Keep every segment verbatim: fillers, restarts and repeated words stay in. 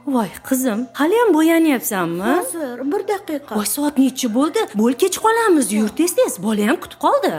Voy qizim, hali ham bo'yanyapsanmi? Hozir bir daqiqa. Voy, soat necha bo'ldi? Bo'l, kech qolamiz. Yur tez-tez, bola ham kutib qoldi.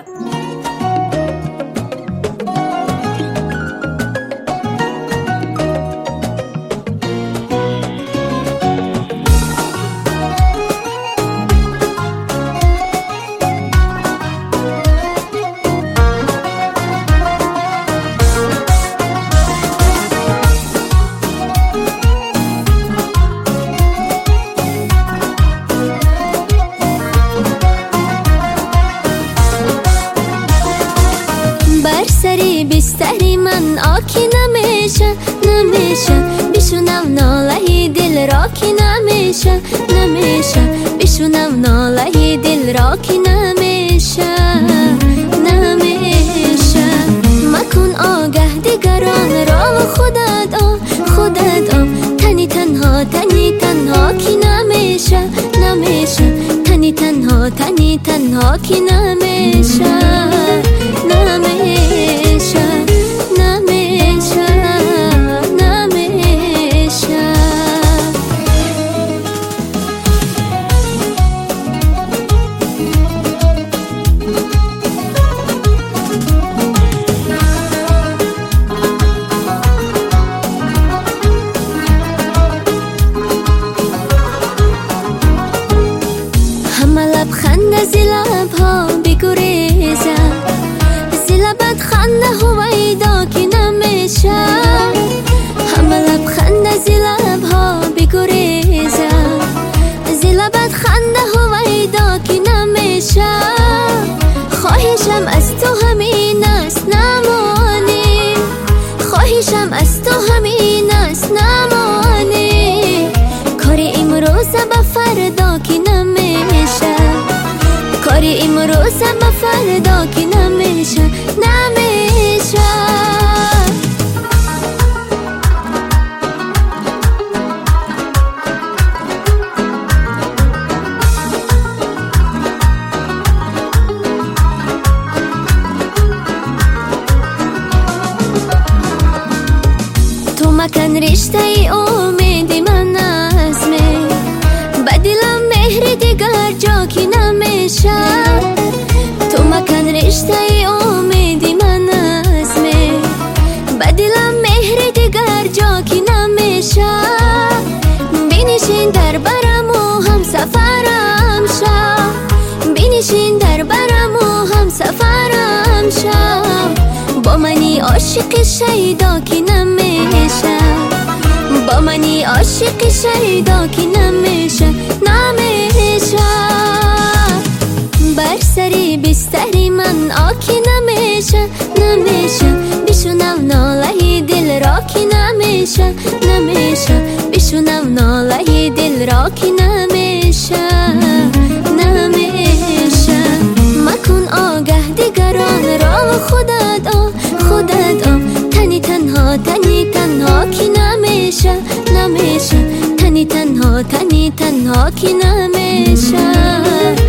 سری بستری من آکی نمیشه نمیشه بشونم ناله دل را کی نمیشه نمیشه بشونم ناله دل را کی نمیشه نمیشه مکن آگه دیگران را خودت آ خودت آ تنی تنها تنی تنها کی نمیشه نمیشه تنی تنها تنی تنها کی نمیشه نمیشه نمیشه نمیشه همه لبخند زی لبها بگریزه لبت خنده هویدا کی نمیشه همه لبخند زی لبها بگریزه زی لبت خنده هویدا کی نمیشه خواهشم از تو همین است نمانی خواهشم از تو همین است نمانی کاری امروز به فردا کی نمیشه کاری امروز به فردا کی نمیشه نمیشه تو مکن رشته ای امیدی من نظمه به دلم مهر دیگر جا کی نمیشه تو مکن رشته ای امیدی من نظمه به دلم مهر دیگر جا کی نمیشه بینشین در برم و هم سفرم شا بینشین در برم و هم سفرم شا با منی عاشق شیدا کی نمیشه با منی عاشق شیدا کی نمیشه نمیشه بر سری بستری من آکی نمیشه نمیشه بشونم ناله دل را کی نمیشه نمیشه بشونم ناله دل را کی نمیشه نمیشه مکن آگه دیگران را خودت آ خودت آ تنی تنها تنی تنها کی نمیشه نمیشه تنی تنها تنی تنها کی نمیشه